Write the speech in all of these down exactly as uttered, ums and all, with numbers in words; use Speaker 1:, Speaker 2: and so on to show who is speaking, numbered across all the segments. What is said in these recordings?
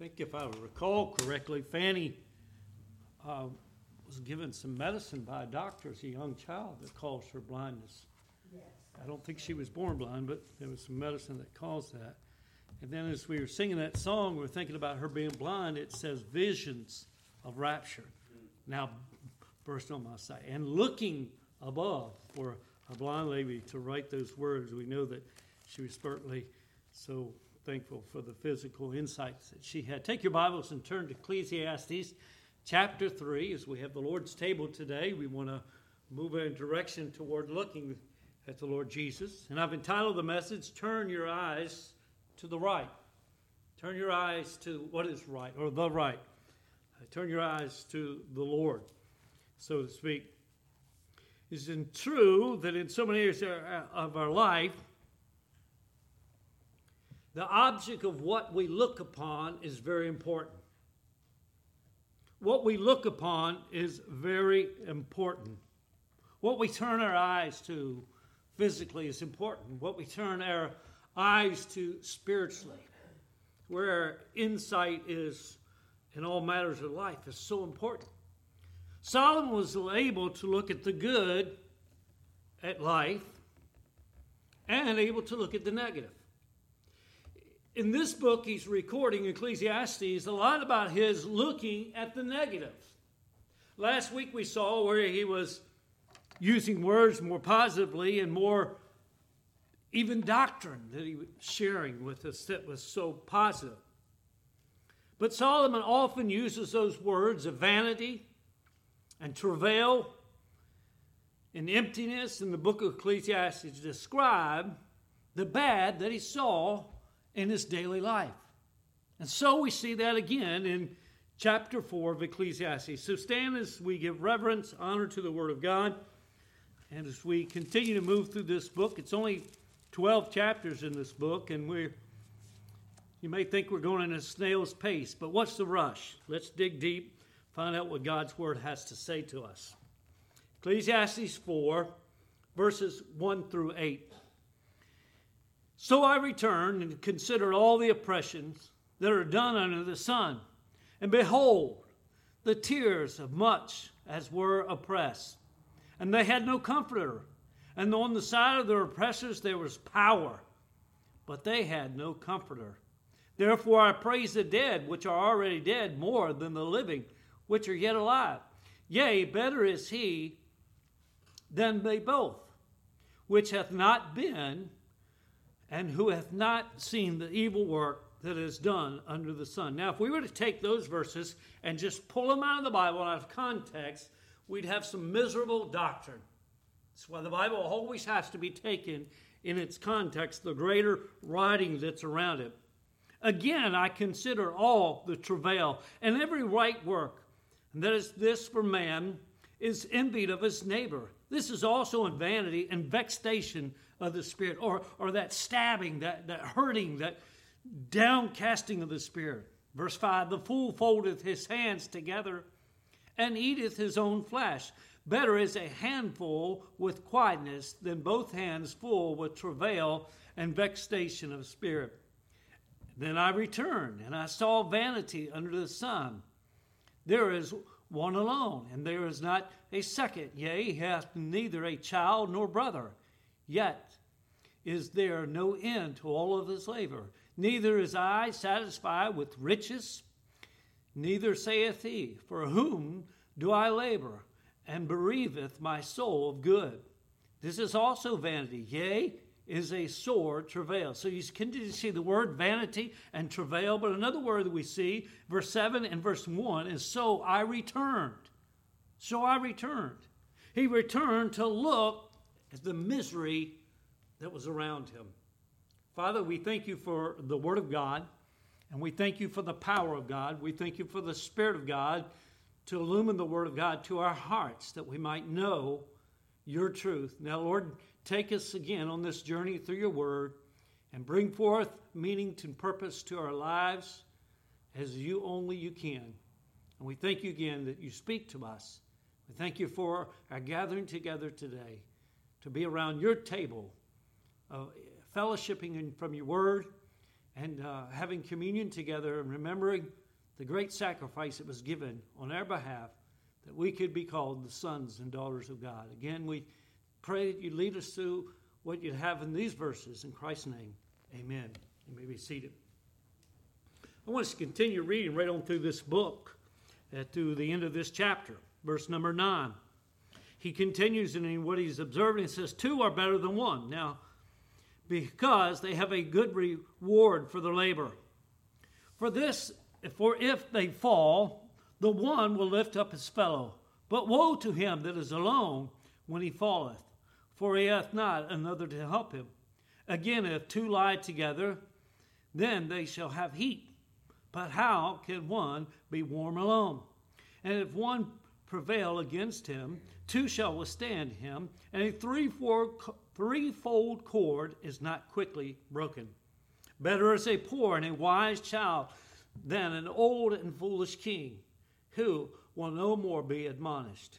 Speaker 1: think if I recall correctly, Fanny uh, was given some medicine by a doctor as a young child that caused her blindness.
Speaker 2: Yes.
Speaker 1: I don't think she was born blind, but there was some medicine that caused that. And then as we were singing that song, we were thinking about her being blind. It says visions of rapture now burst on my sight. And looking above for a blind lady to write those words, we know that she was certainly so thankful for the physical insights that she had. Take your Bibles and turn to Ecclesiastes chapter three. As we have the Lord's table today, we want to move in a direction toward looking at the Lord Jesus. And I've entitled the message, Turn Your Eyes to the Right. Turn your eyes to what is right, or the right. Turn your eyes to the Lord, so to speak. It's true that in so many areas of our life, the object of what we look upon is very important. What we look upon is very important. What we turn our eyes to physically is important. What we turn our eyes to spiritually, where our insight is in all matters of life, is so important. Solomon was able to look at the good at life and able to look at the negative. In this book, he's recording, Ecclesiastes, a lot about his looking at the negative. Last week we saw where he was using words more positively and more even doctrine that he was sharing with us that was so positive. But Solomon often uses those words of vanity and travail and emptiness in the book of Ecclesiastes to describe the bad that he saw in his daily life. And so we see that again in chapter four of Ecclesiastes. So stand as we give reverence, honor to the Word of God. And as we continue to move through this book, it's only twelve chapters in this book, and we're, you may think we're going in a snail's pace, but what's the rush? Let's dig deep, find out what God's Word has to say to us. Ecclesiastes four, verses one through eight. So I returned and considered all the oppressions that are done under the sun. And behold, the tears of much as were oppressed. And they had no comforter. And on the side of their oppressors there was power. But they had no comforter. Therefore I praise the dead, which are already dead, more than the living, which are yet alive. Yea, better is he than they both, which hath not been, and who hath not seen the evil work that is done under the sun. Now, if we were to take those verses and just pull them out of the Bible out of context, we'd have some miserable doctrine. That's why the Bible always has to be taken in its context, the greater writing that's around it. Again, I consider all the travail and every right work, and that is this for man is envied of his neighbor. This is also in vanity and vexation of the spirit, or, or that stabbing, that, that hurting, that downcasting of the spirit. Verse five, the fool foldeth his hands together and eateth his own flesh. Better is a handful with quietness than both hands full with travail and vexation of spirit. Then I returned, and I saw vanity under the sun. There is one alone, and there is not a second. Yea, he hath neither a child nor brother. Yet is there no end to all of his labor. Neither is I satisfied with riches, neither saith he, for whom do I labor, and bereaveth my soul of good. This is also vanity, yea, is a sore travail. So you continue to see the word vanity and travail, but another word that we see, verse seven and verse one, is so I returned. So I returned. He returned to look at the misery that was around him. Father, we thank you for the Word of God, and we thank you for the power of God. We thank you for the Spirit of God to illumine the Word of God to our hearts, that we might know your truth. Now, Lord, take us again on this journey through your Word and bring forth meaning and purpose to our lives as you only you can. And we thank you again that you speak to us. We thank you for our gathering together today to be around your table, of fellowshipping from your word and uh, having communion together and remembering the great sacrifice that was given on our behalf that we could be called the sons and daughters of God. Again, we pray that you lead us through what you have in these verses. In Christ's name, amen. You may be seated. I want us to continue reading right on through this book, uh, to the end of this chapter, verse number nine. He continues in what he's observing. He says, two are better than one. Now, because they have a good reward for their labor. For this, for if they fall, the one will lift up his fellow. But woe to him that is alone when he falleth, for he hath not another to help him. Again, if two lie together, then they shall have heat. But how can one be warm alone? And if one prevail against him, two shall withstand him, and a threefold, threefold cord is not quickly broken. Better is a poor and a wise child than an old and foolish king, who will no more be admonished.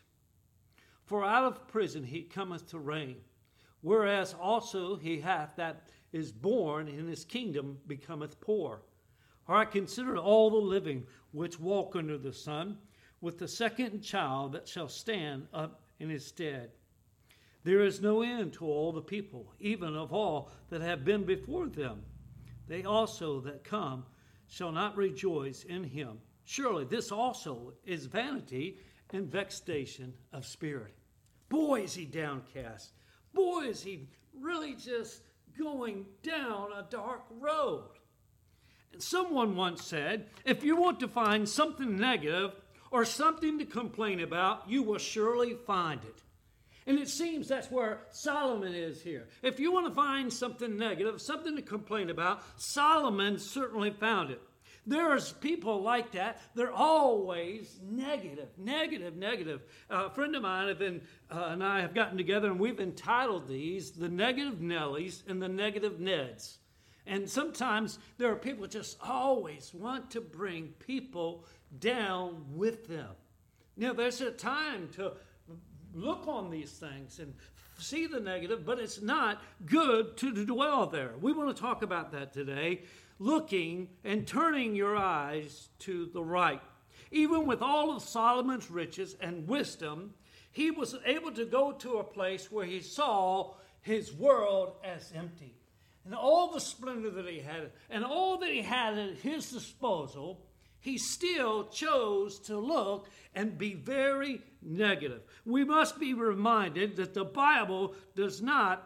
Speaker 1: For out of prison he cometh to reign, whereas also he hath that is born in his kingdom becometh poor. For I consider all the living which walk under the sun, with the second child that shall stand up in his stead. There is no end to all the people, even of all that have been before them. They also that come shall not rejoice in him. Surely this also is vanity and vexation of spirit. Boy, is he downcast. Boy, is he really just going down a dark road. And someone once said, if you want to find something negative or something to complain about, you will surely find it. And it seems that's where Solomon is here. If you want to find something negative, something to complain about, Solomon certainly found it. There's people like that. They're always negative, negative, negative. Uh, a friend of mine have been, uh, and I have gotten together, and we've entitled these the Negative Nellies and the Negative Neds. And sometimes there are people that just always want to bring people down with them. Now, there's a time to look on these things and see the negative, but it's not good to dwell there. We want to talk about that today, looking and turning your eyes to the right. Even with all of Solomon's riches and wisdom, he was able to go to a place where he saw his world as empty. And all the splendor that he had, and all that he had at his disposal, he still chose to look and be very negative. We must be reminded that the Bible does not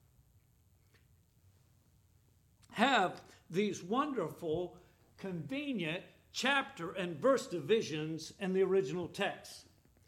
Speaker 1: have these wonderful, convenient chapter and verse divisions in the original text.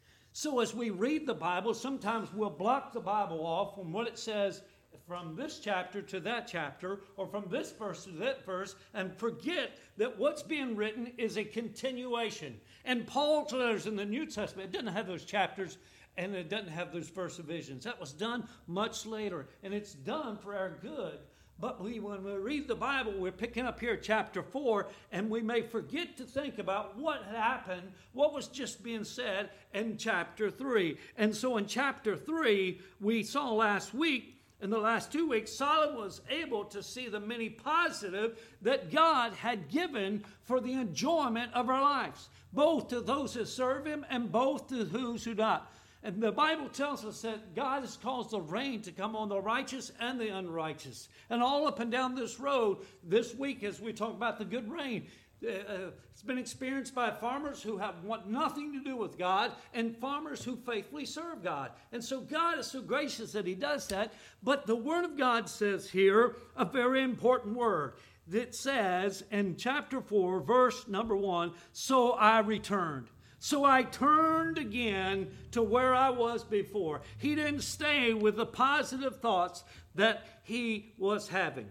Speaker 1: So as we read the Bible, sometimes we'll block the Bible off from what it says from this chapter to that chapter, or from this verse to that verse, and forget that what's being written is a continuation. And Paul's letters in the New Testament, it doesn't have those chapters, and it doesn't have those verse divisions. That was done much later, and it's done for our good. But we, when we read the Bible, we're picking up here chapter four, and we may forget to think about what happened, what was just being said in chapter three. And so in chapter three, we saw last week, in the last two weeks, Solomon was able to see the many positive that God had given for the enjoyment of our lives, both to those who serve him and both to those who not. And the Bible tells us that God has caused the rain to come on the righteous and the unrighteous. And all up and down this road this week, as we talk about the good rain, uh, it's been experienced by farmers who have want nothing to do with God and farmers who faithfully serve God. And so God is so gracious that he does that. But the Word of God says here a very important word. That says in chapter four, verse number one, so I returned. So I turned again to where I was before. He didn't stay with the positive thoughts that he was having.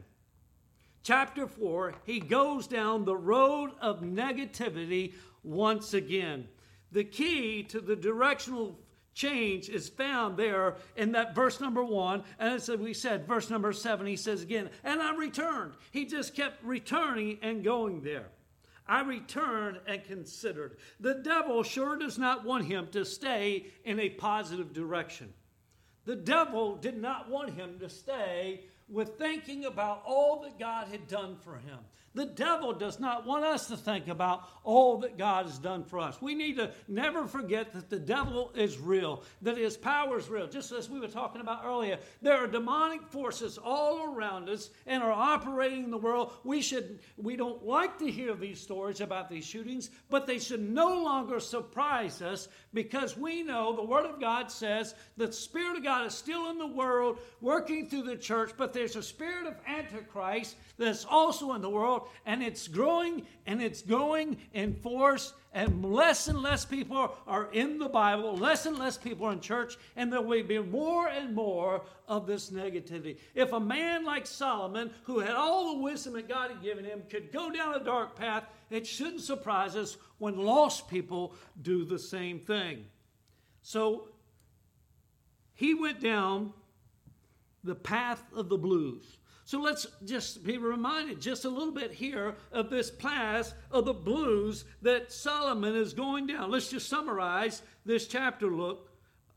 Speaker 1: Chapter four, he goes down the road of negativity once again. The key to the directional change is found there in that verse number one. And as we said, verse number seven, he says again, and I returned. He just kept returning and going there. I returned and considered. The devil sure does not want him to stay in a positive direction. The devil did not want him to stay with thinking about all that God had done for him. The devil does not want us to think about all that God has done for us. We need to never forget that the devil is real, that his power is real. Just as we were talking about earlier, there are demonic forces all around us and are operating in the world. We should, we don't like to hear these stories about these shootings, but they should no longer surprise us, because we know the Word of God says that the Spirit of God is still in the world, working through the church, but there's a spirit of Antichrist that's also in the world, and it's growing and it's growing in force, and less and less people are in the Bible, less and less people are in church, and there will be more and more of this negativity. If a man like Solomon, who had all the wisdom that God had given him, could go down a dark path, it shouldn't surprise us when lost people do the same thing. So he went down the path of the blues. So let's just be reminded just a little bit here of this path of the blues that Solomon is going down. Let's just summarize this chapter. Look.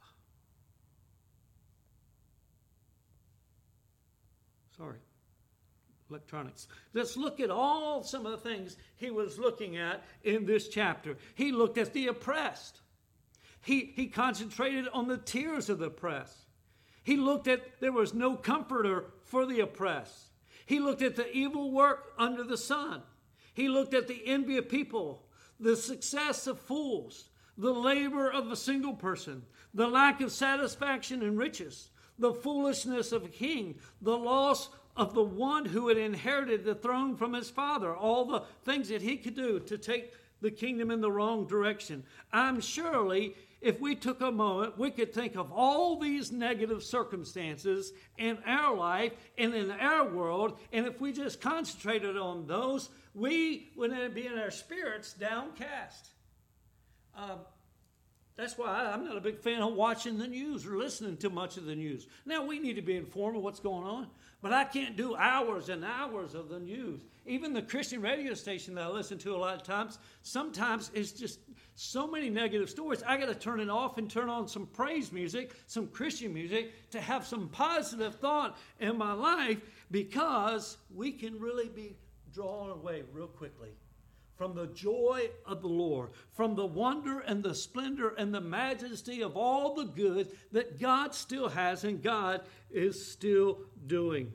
Speaker 1: Sorry. Electronics. Let's look at all some of the things he was looking at in this chapter. He looked at the oppressed. He, he concentrated on the tears of the oppressed. He looked at there was no comforter for the oppressed. He looked at the evil work under the sun. He looked at the envy of people, the success of fools, the labor of a single person, the lack of satisfaction in riches, the foolishness of a king, the loss of the one who had inherited the throne from his father, all the things that he could do to take the kingdom in the wrong direction. I'm surely, if we took a moment, we could think of all these negative circumstances in our life and in our world, and if we just concentrated on those, we would be in our spirits downcast. Uh, that's why I'm not a big fan of watching the news or listening to much of the news. Now, we need to be informed of what's going on, but I can't do hours and hours of the news. Even the Christian radio station that I listen to a lot of times, sometimes it's just so many negative stories. I got to turn it off and turn on some praise music, some Christian music, to have some positive thought in my life, because we can really be drawn away real quickly from the joy of the Lord, from the wonder and the splendor and the majesty of all the good that God still has and God is still doing.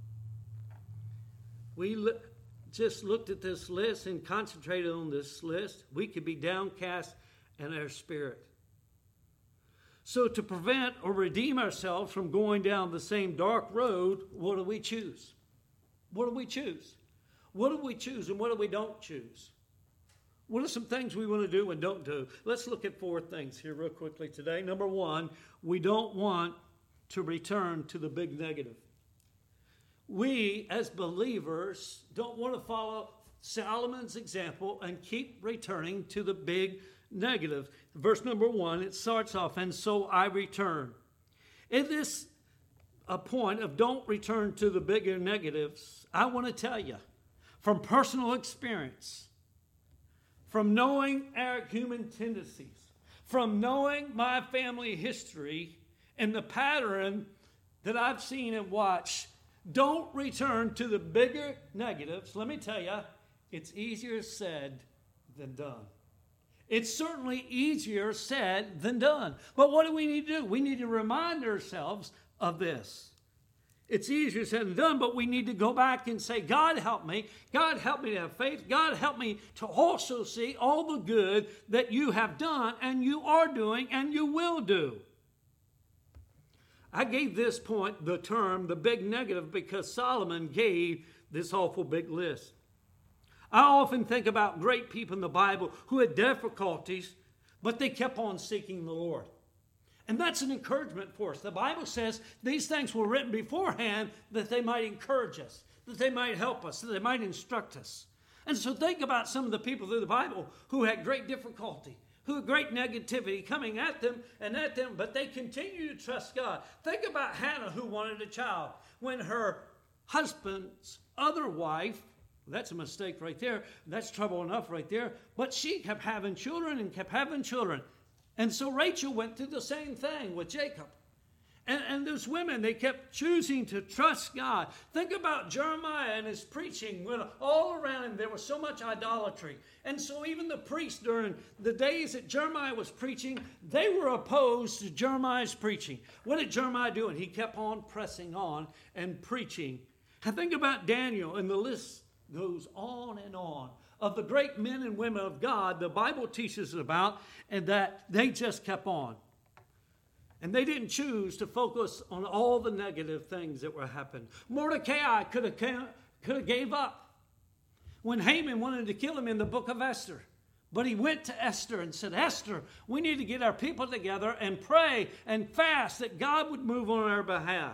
Speaker 1: We li- just looked at this list and concentrated on this list. We could be downcast in our spirit. So to prevent or redeem ourselves from going down the same dark road, what do we choose? What do we choose? What do we choose and what do we don't choose? What are some things we want to do and don't do? Let's look at four things here real quickly today. Number one, we don't want to return to the big negative. We, as believers, don't want to follow Solomon's example and keep returning to the big negative. Verse number one, it starts off, and so I return. In this a point of don't return to the bigger negatives, I want to tell you, from personal experience, from knowing our human tendencies, from knowing my family history and the pattern that I've seen and watched, don't return to the bigger negatives. Let me tell you, it's easier said than done. It's certainly easier said than done. But what do we need to do? We need to remind ourselves of this. It's easier said than done, but we need to go back and say, God, help me. God, help me to have faith. God, help me to also see all the good that you have done and you are doing and you will do. I gave this point the term, the big negative, because Solomon gave this awful big list. I often think about great people in the Bible who had difficulties, but they kept on seeking the Lord. And that's an encouragement for us. The Bible says these things were written beforehand that they might encourage us, that they might help us, that they might instruct us. And so think about some of the people through the Bible who had great difficulty, who had great negativity coming at them and at them, but they continue to trust God. Think about Hannah, who wanted a child when her husband's other wife, that's a mistake right there, that's trouble enough right there, but she kept having children and kept having children. And so Rachel went through the same thing with Jacob. And, and those women, they kept choosing to trust God. Think about Jeremiah and his preaching. When all around him, there was so much idolatry. And so even the priests during the days that Jeremiah was preaching, they were opposed to Jeremiah's preaching. What did Jeremiah do? And he kept on pressing on and preaching. And think about Daniel, and the list goes on and on of the great men and women of God the Bible teaches about, and that they just kept on. And they didn't choose to focus on all the negative things that were happening. Mordecai could have, could have gave up when Haman wanted to kill him in the book of Esther. But he went to Esther and said, Esther, we need to get our people together and pray and fast that God would move on our behalf.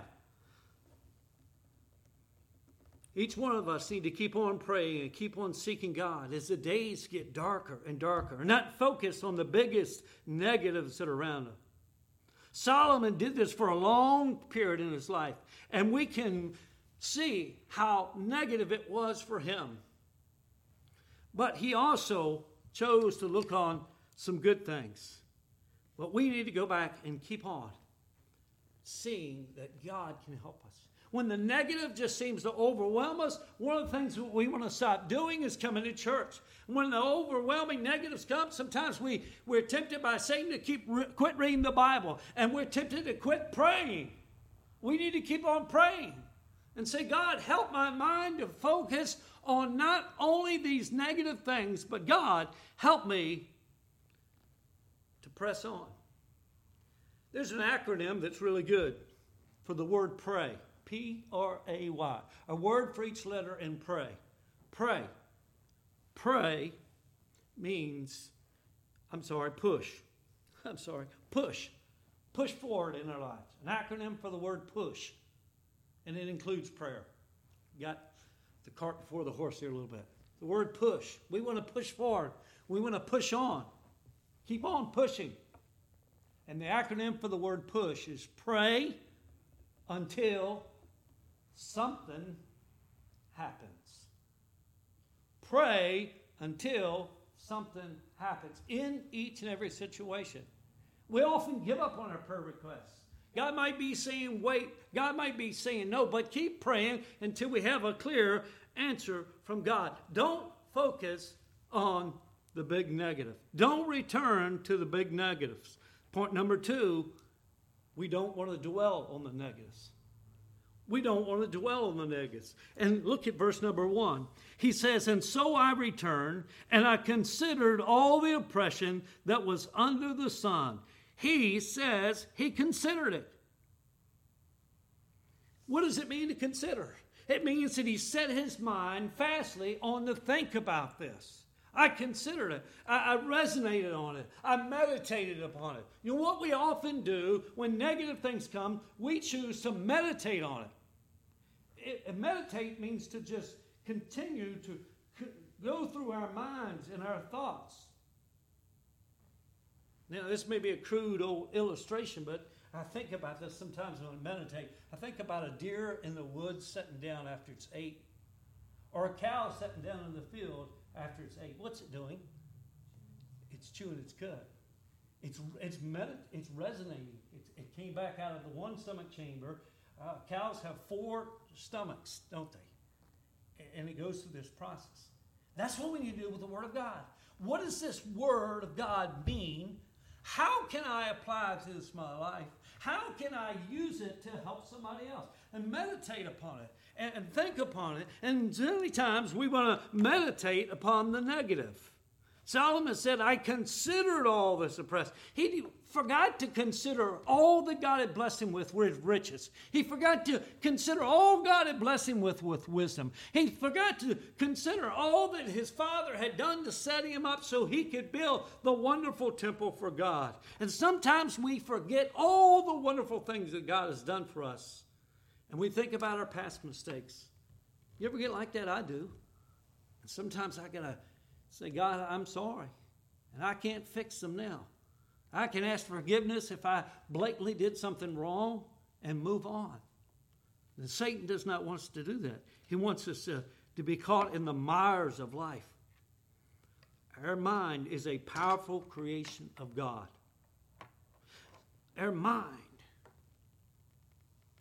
Speaker 1: Each one of us need to keep on praying and keep on seeking God as the days get darker and darker, and not focus on the biggest negatives that are around us. Solomon did this for a long period in his life, and we can see how negative it was for him. But he also chose to look on some good things. But we need to go back and keep on seeing that God can help us. When the negative just seems to overwhelm us, one of the things that we want to stop doing is coming to church. When the overwhelming negatives come, sometimes we, we're tempted by Satan to keep re- quit reading the Bible, and we're tempted to quit praying. We need to keep on praying and say, God, help my mind to focus on not only these negative things, but God, help me to press on. There's an acronym that's really good for the word pray. P R A Y. A word for each letter in pray. Pray. Pray means, I'm sorry, push. I'm sorry, push. Push forward in our lives. An acronym for the word push. And it includes prayer. Got the cart before the horse here a little bit. The word push. We want to push forward. We want to push on. Keep on pushing. And the acronym for the word push is pray until something happens. Pray until something happens in each and every situation. We often give up on our prayer requests. God might be saying wait. God might be saying no, but keep praying until we have a clear answer from God. Don't focus on the big negative. Don't return to the big negatives. Point number two, we don't want to dwell on the negatives. We don't want to dwell on the negatives. And look at verse number one. He says, and so I returned, and I considered all the oppression that was under the sun. He says he considered it. What does it mean to consider? It means that he set his mind fastly on to think about this. I considered it. I, I resonated on it. I meditated upon it. You know what we often do when negative things come? We choose to meditate on it. it, it meditate means to just continue to c- go through our minds and our thoughts. Now, this may be a crude old illustration, but I think about this sometimes when I meditate. I think about a deer in the woods sitting down after it's ate, or a cow sitting down in the field after it's ate. What's it doing? It's chewing its cud. It's it's medit- It's resonating. It's, it came back out of the one stomach chamber. Uh, cows have four stomachs, don't they? And it goes through this process. That's what we need to do with the Word of God. What does this Word of God mean? How can I apply it to this my life? How can I use it to help somebody else? And meditate upon it and, and think upon it. And many times we want to meditate upon the negative. Solomon said, I considered all this oppressed. He forgot to consider all that God had blessed him with with riches. He forgot to consider all God had blessed him with with wisdom. He forgot to consider all that his father had done to set him up so he could build the wonderful temple for God. And sometimes we forget all the wonderful things that God has done for us. And we think about our past mistakes. You ever get like that? I do. And sometimes I got to say, God, I'm sorry. And I can't fix them now. I can ask forgiveness if I blatantly did something wrong and move on. And Satan does not want us to do that. He wants us to, to be caught in the mires of life. Our mind is a powerful creation of God. Our mind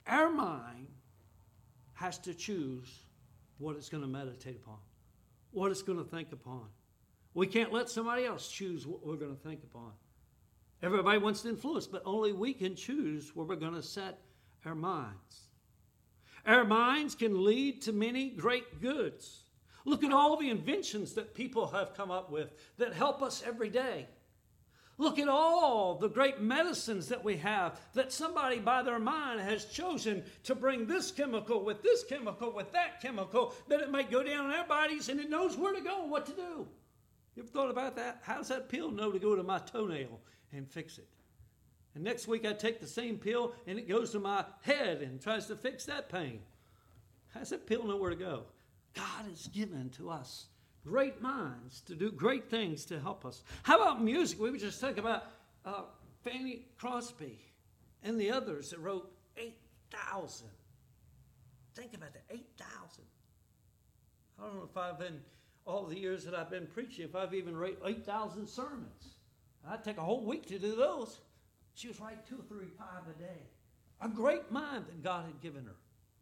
Speaker 1: Our mind has to choose what it's going to meditate upon, what it's going to think upon. We can't let somebody else choose what we're going to think upon. Everybody wants to influence, but only we can choose where we're going to set our minds. Our minds can lead to many great goods. Look at all the inventions that people have come up with that help us every day. Look at all the great medicines that we have that somebody by their mind has chosen to bring this chemical with this chemical with that chemical that it might go down in our bodies and it knows where to go and what to do. You ever thought about that? How does that pill know to go to my toenail and fix it? And next week I take the same pill and it goes to my head and tries to fix that pain. How does that pill know where to go? God has given to us great minds to do great things to help us. How about music? We would just think about uh, Fanny Crosby and the others that wrote eight thousand. Think about that, eight thousand. I don't know if I've been, all the years that I've been preaching, if I've even written eight thousand sermons. I'd take a whole week to do those. She was writing two, three, five a day. A great mind that God had given her.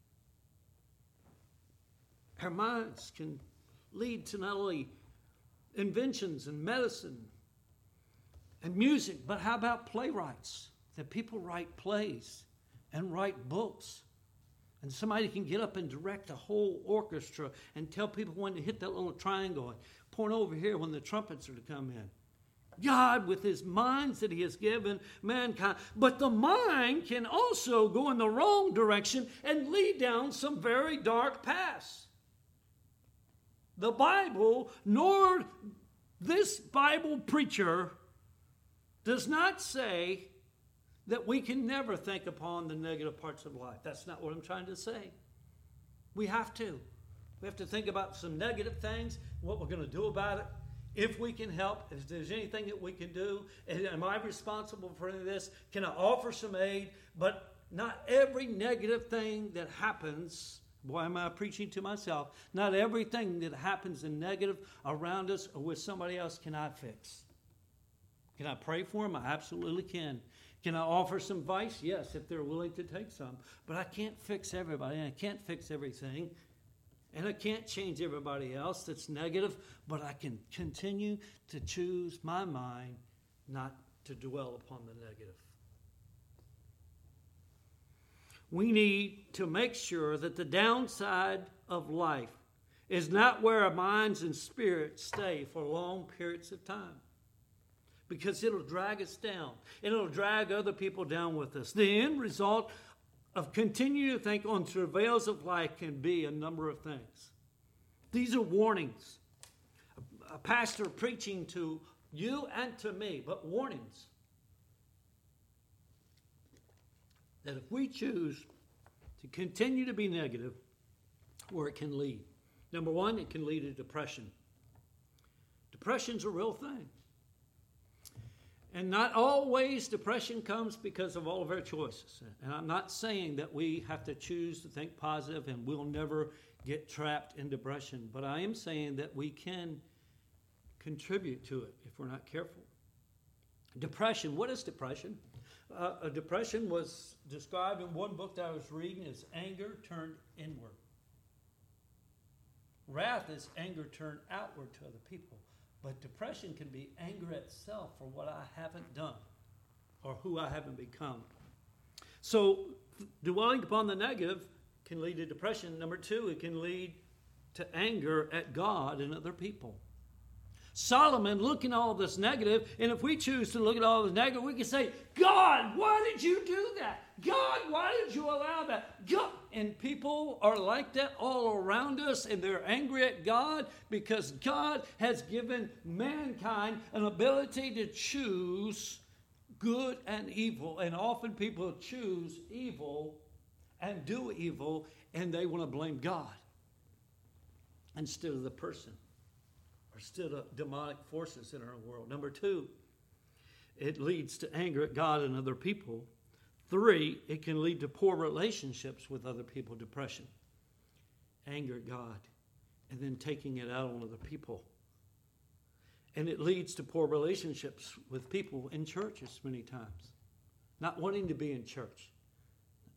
Speaker 1: Her minds can lead to not only inventions and medicine and music, but how about playwrights? That people write plays and write books. And somebody can get up and direct a whole orchestra and tell people when to hit that little triangle and point over here when the trumpets are to come in. God, with his minds that he has given mankind. But the mind can also go in the wrong direction and lead down some very dark paths. The Bible, nor this Bible preacher, does not say that we can never think upon the negative parts of life. That's not what I'm trying to say. We have to. We have to think about some negative things, what we're going to do about it, if we can help, if there's anything that we can do. Am I responsible for any of this? Can I offer some aid? But not every negative thing that happens. Boy, am I preaching to myself. Not everything that happens in negative around us or with somebody else can I fix. Can I pray for them? I absolutely can. Can I offer some advice? Yes, if they're willing to take some. But I can't fix everybody. I can't fix everything. And I can't change everybody else that's negative. But I can continue to choose my mind not to dwell upon the negative. We need to make sure that the downside of life is not where our minds and spirits stay for long periods of time. Because it'll drag us down. It'll drag other people down with us. The end result of continuing to think on travails of life can be a number of things. These are warnings. A pastor preaching to you and to me, but warnings. That if we choose to continue to be negative, where it can lead. Number one, it can lead to depression. Depression's a real thing. And not always depression comes because of all of our choices. And I'm not saying that we have to choose to think positive and we'll never get trapped in depression. But I am saying that we can contribute to it if we're not careful. Depression, what is depression? Uh, a depression was described in one book that I was reading as anger turned inward. Wrath is anger turned outward to other people. But depression can be anger itself for what I haven't done or who I haven't become. So dwelling upon the negative can lead to depression. Number two, it can lead to anger at God and other people. Solomon looking at all this negative, and if we choose to look at all this negative, we can say, God, why did you do that? God, why did you allow that? God. And people are like that all around us, and they're angry at God because God has given mankind an ability to choose good and evil. And often people choose evil and do evil, and they want to blame God instead of the person. Or instead of demonic forces in our world. Number two, it leads to anger at God and other people. Three, it can lead to poor relationships with other people, depression, anger at God, and then taking it out on other people. And it leads to poor relationships with people in churches many times, not wanting to be in church,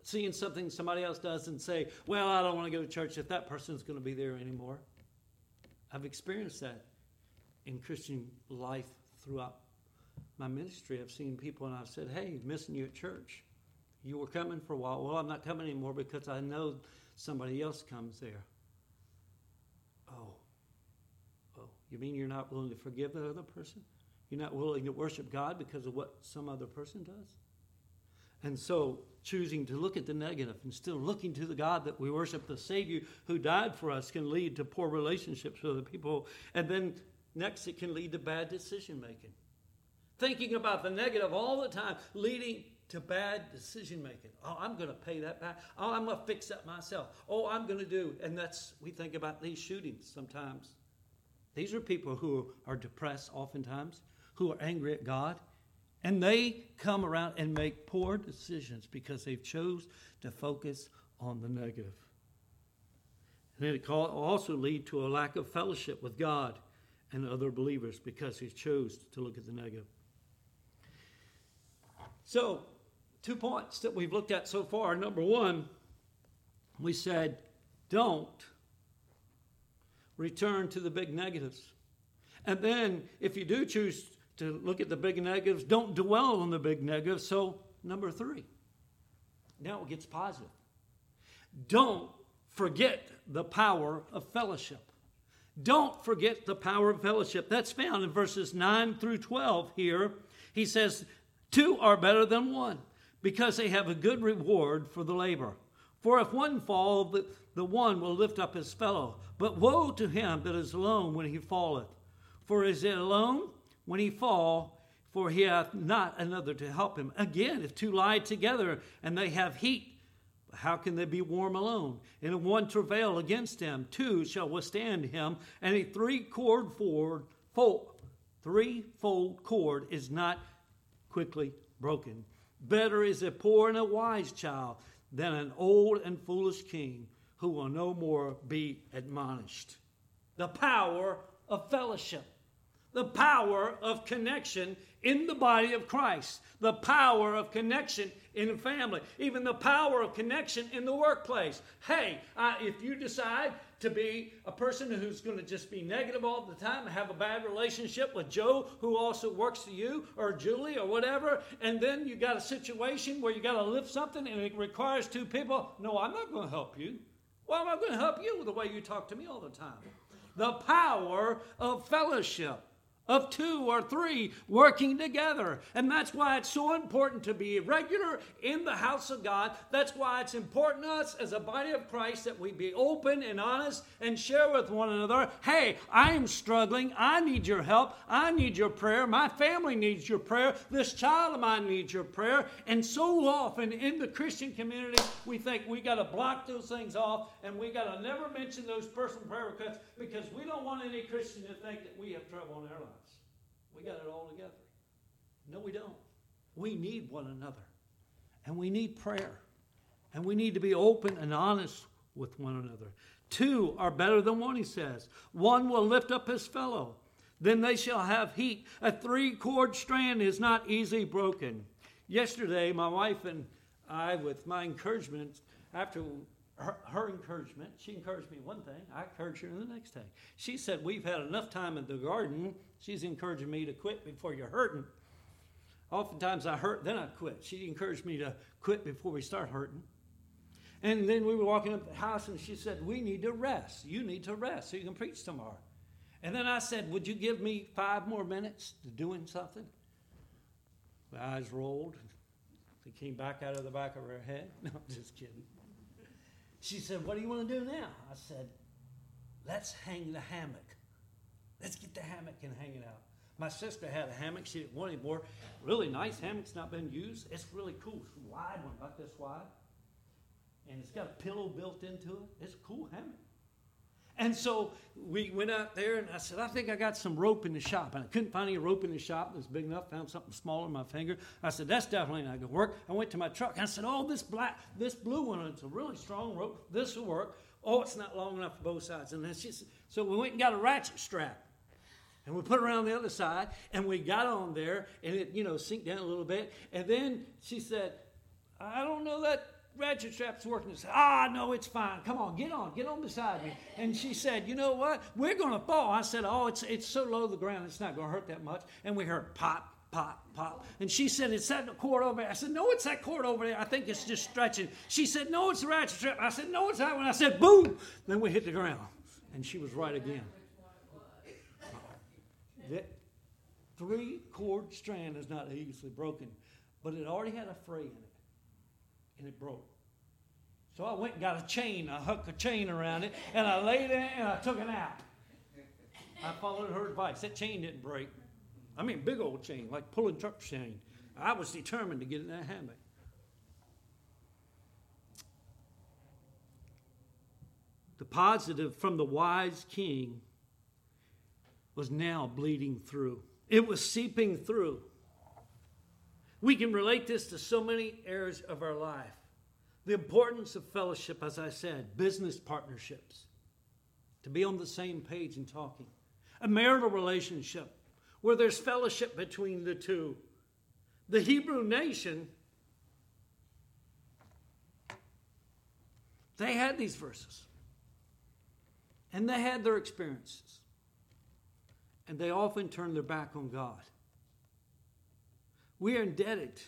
Speaker 1: seeing something somebody else does and say, well, I don't want to go to church if that person's going to be there anymore. I've experienced that in Christian life throughout my ministry. I've seen people and I've said, hey, missing you at church. You were coming for a while. Well, I'm not coming anymore because I know somebody else comes there. Oh. Oh, you mean you're not willing to forgive that other person? You're not willing to worship God because of what some other person does? And so choosing to look at the negative and still looking to the God that we worship, the Savior who died for us, can lead to poor relationships with other people. And then next, it can lead to bad decision making. Thinking about the negative all the time, leading to bad decision making. Oh, I'm going to pay that back. Oh, I'm going to fix that myself. Oh, I'm going to do. And that's, we think about these shootings sometimes. These are people who are depressed oftentimes, who are angry at God. And they come around and make poor decisions because they've chose to focus on the negative. And it can also lead to a lack of fellowship with God and other believers because he chose to look at the negative. So, two points that we've looked at so far. Number one, we said, don't return to the big negatives. And then, if you do choose to look at the big negatives, don't dwell on the big negatives. So, number three, now it gets positive. Don't forget the power of fellowship. Don't forget the power of fellowship. That's found in verses nine through twelve here. He says, two are better than one, because they have a good reward for the labor. For if one fall, the, the one will lift up his fellow. But woe to him that is alone when he falleth. For is he alone when he fall? For he hath not another to help him. Again, if two lie together and they have heat, how can they be warm alone? And if one travail against him, two shall withstand him. And a three-cord forward, fold, three-fold cord is not quickly broken. Better is a poor and a wise child than an old and foolish king who will no more be admonished. The power of fellowship. The power of connection in the body of Christ. The power of connection in a family. Even the power of connection in the workplace. Hey, uh, if you decide to be a person who's going to just be negative all the time and have a bad relationship with Joe, who also works for you, or Julie, or whatever, and then you got a situation where you got to lift something and it requires two people. No, I'm not going to help you. Well, I'm not going to help you with the way you talk to me all the time. The power of fellowship. Of two or three working together. And that's why it's so important to be regular in the house of God. That's why it's important to us as a body of Christ that we be open and honest and share with one another. Hey, I am struggling. I need your help. I need your prayer. My family needs your prayer. This child of mine needs your prayer. And so often in the Christian community, we think we got to block those things off and we got to never mention those personal prayer requests because we don't want any Christian to think that we have trouble in our lives. We got it all together. No, we don't. We need one another. And we need prayer. And we need to be open and honest with one another. Two are better than one, he says. One will lift up his fellow. Then they shall have heat. A three-cord strand is not easily broken. Yesterday, my wife and I, with my encouragement, after Her, her encouragement, she encouraged me one thing, I encouraged her in the next thing. She said, we've had enough time in the garden. She's encouraging me to quit before you're hurting. Oftentimes I hurt, then I quit. She encouraged me to quit before we start hurting. And then we were walking up the house and she said, we need to rest. You need to rest so you can preach tomorrow. And then I said, would you give me five more minutes to doing something? My eyes rolled. They came back out of the back of her head. No, I'm just kidding. She said, what do you want to do now? I said, let's hang the hammock. Let's get the hammock and hang it out. My sister had a hammock. She didn't want any more. Really nice hammock's not been used. It's really cool. It's a wide one, about this wide. And it's got a pillow built into it. It's a cool hammock. And so we went out there, and I said, I think I got some rope in the shop. And I couldn't find any rope in the shop that was big enough. Found something smaller in my finger. I said, that's definitely not going to work. I went to my truck, and I said, oh, this black, this blue one, it's a really strong rope. This will work. Oh, it's not long enough for both sides. And then she said, so we went and got a ratchet strap. And we put it around the other side, and we got on there, and it, you know, sinked down a little bit. And then she said, I don't know that ratchet strap's working. I said, ah, no, it's fine. Come on, get on, get on beside me. And she said, you know what? We're going to fall. I said, oh, it's it's so low to the ground, it's not going to hurt that much. And we heard pop, pop, pop. And she said, it's that cord over there. I said, no, it's that cord over there. I think it's just stretching. She said, no, it's the ratchet strap. I said, no, it's that one. I said, boom. Then we hit the ground. And she was right again. That three-cord strand is not easily broken, but it already had a fray in it, and it broke. So I went and got a chain, I hooked a chain around it, and I laid it and I took it out. I followed her advice. That chain didn't break. I mean, big old chain, like pulling truck chain. I was determined to get in that hammock. The positive from the wise king was now bleeding through. It was seeping through. We can relate this to so many areas of our life. The importance of fellowship, as I said, business partnerships, to be on the same page and talking. A marital relationship where there's fellowship between the two. The Hebrew nation, they had these verses. And they had their experiences. And they often turned their back on God. We are indebted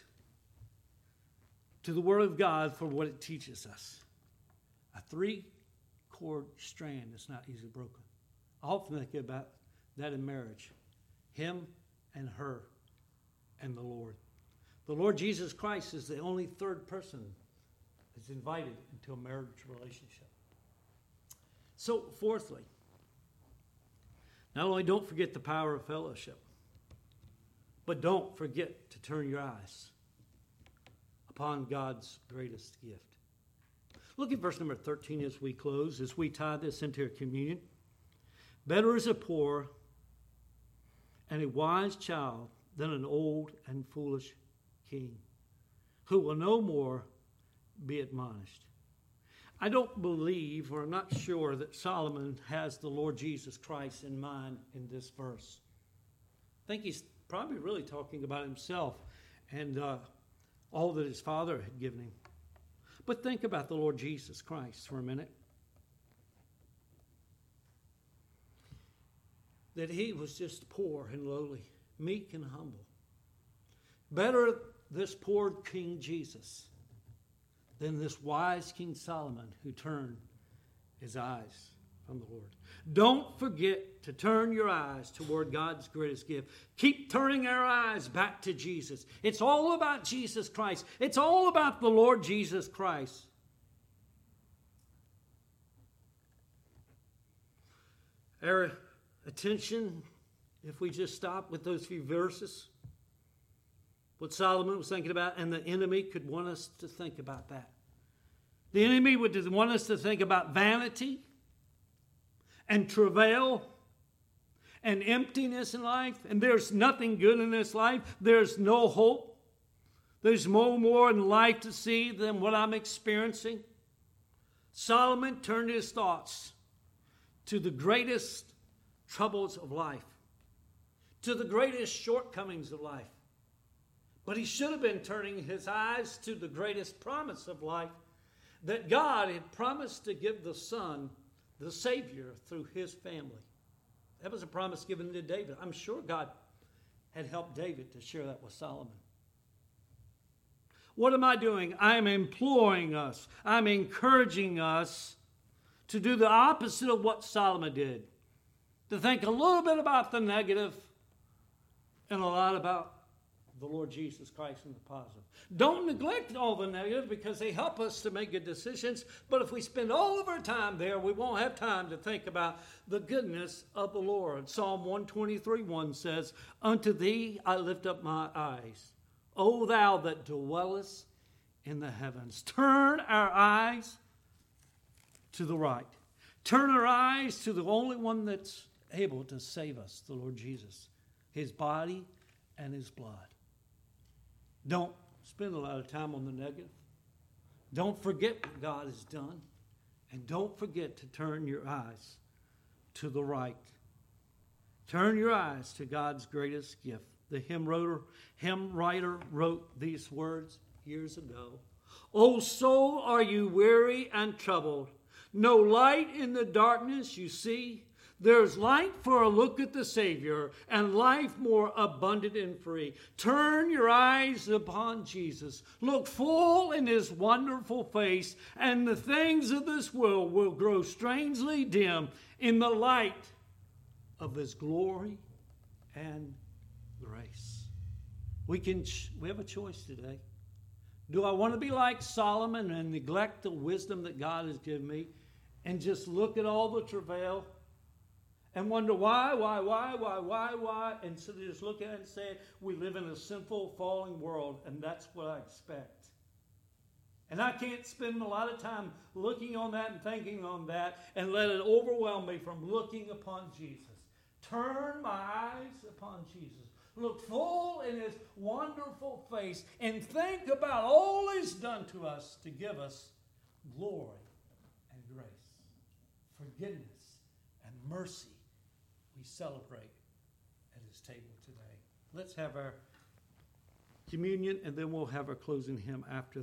Speaker 1: to the Word of God for what it teaches us. A three-cord strand is not easily broken. I often think about that in marriage. Him and her and the Lord. The Lord Jesus Christ is the only third person that's invited into a marriage relationship. So, fourthly, not only don't forget the power of fellowship, but don't forget to turn your eyes upon God's greatest gift. Look at verse number thirteen as we close, as we tie this into our communion. Better is a poor and a wise child than an old and foolish king, who will no more be admonished. I don't believe, or I'm not sure, that Solomon has the Lord Jesus Christ in mind in this verse. I think he's probably really talking about himself and uh, all that his father had given him. But think about the Lord Jesus Christ for a minute. That he was just poor and lowly, meek and humble. Better this poor King Jesus than this wise King Solomon who turned his eyes from the Lord. Don't forget to turn your eyes toward God's greatest gift. Keep turning our eyes back to Jesus. It's all about Jesus Christ. It's all about the Lord Jesus Christ. Our attention, if we just stop with those few verses, what Solomon was thinking about, and the enemy could want us to think about that. The enemy would want us to think about vanity and travail and emptiness in life, and there's nothing good in this life. There's no hope. There's no more in life to see than what I'm experiencing. Solomon turned his thoughts to the greatest troubles of life, to the greatest shortcomings of life. But he should have been turning his eyes to the greatest promise of life, that God had promised to give the Son, the Savior, through his family. That was a promise given to David. I'm sure God had helped David to share that with Solomon. What am I doing? I'm imploring us. I'm encouraging us to do the opposite of what Solomon did. To think a little bit about the negative and a lot about the Lord Jesus Christ and the positive. Don't neglect all the negative because they help us to make good decisions. But if we spend all of our time there, we won't have time to think about the goodness of the Lord. Psalm one twenty-three one says, "Unto thee I lift up my eyes, O thou that dwellest in the heavens." Turn our eyes to the right. Turn our eyes to the only one that's able to save us, the Lord Jesus, his body and his blood. Don't spend a lot of time on the negative. Don't forget what God has done. And don't forget to turn your eyes to the right. Turn your eyes to God's greatest gift. The hymn writer, hymn writer wrote these words years ago. O soul, are you weary and troubled? No light in the darkness you see? There's light for a look at the Savior, and life more abundant and free. Turn your eyes upon Jesus. Look full in his wonderful face, and the things of this world will grow strangely dim in the light of his glory and grace. We can we have a choice today. Do I want to be like Solomon and neglect the wisdom that God has given me and just look at all the travail and wonder why, why, why, why, why, why, and so they just look at it and say, we live in a sinful, falling world, and that's what I expect. And I can't spend a lot of time looking on that and thinking on that and let it overwhelm me from looking upon Jesus. Turn my eyes upon Jesus. Look full in his wonderful face and think about all he's done to us to give us glory and grace, forgiveness and mercy. We celebrate at his table today. Let's have our communion, and then we'll have our closing hymn after